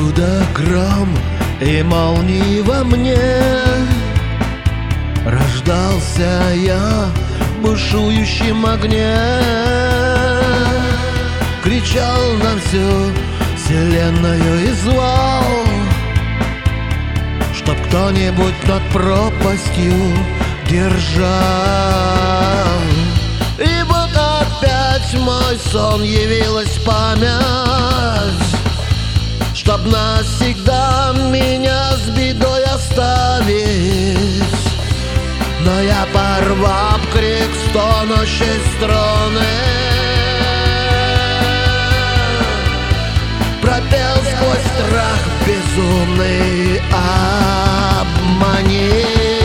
Откуда гром и молнии во мне? Рождался я в бушующем огне, кричал на всю вселенную и звал, чтоб кто-нибудь над пропастью держал. И вот опять в мой сон явилась память, чтоб навсегда меня с бедой оставить. Но я, порвав крик стонущей струны, пропел сквозь страх безумный «Обмани».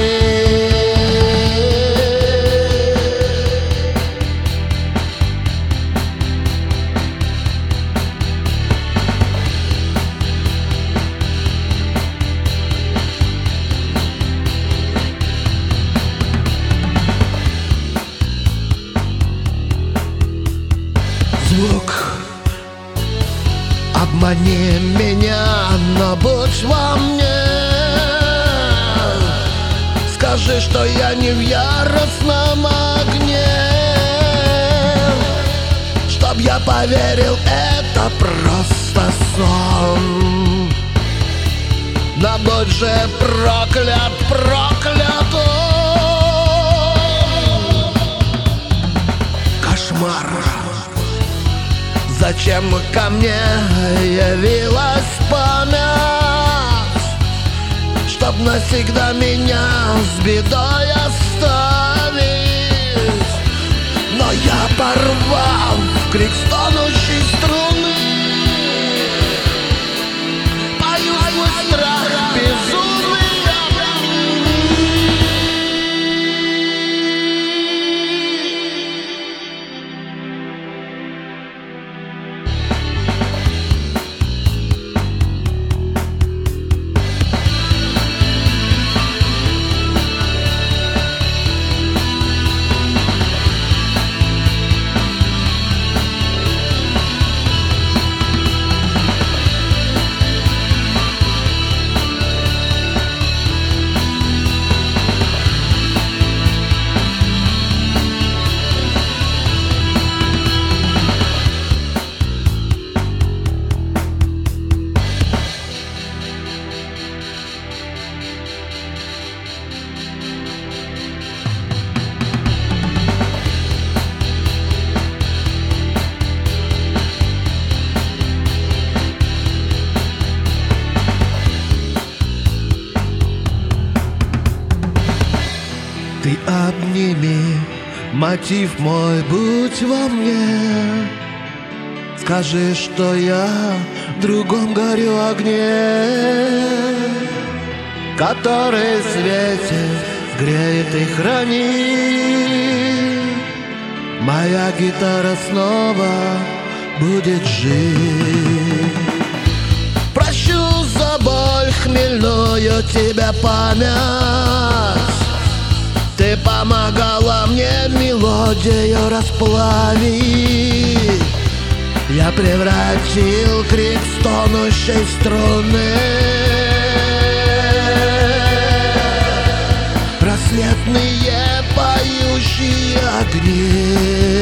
Звук «Обмани меня, но будь во мне». Скажи, что я не в яростном огне, чтоб я поверил, это просто сон. Но будь же проклят, проклят он. Кошмар. Зачем ко мне явилась память, чтоб навсегда меня с бедой оставить? Но я порвал крик стонущей струны, пою сквозь страх безумный. Ты обними, мотив мой, будь во мне. Скажи, что я в другом горю огне, который светит, греет и хранит. Моя гитара снова будет жить. Прощу за боль хмельную тебя память, ты помогала мне мелодию расплавить. Я превратил крик стонущей струны в рассветные поющие огни.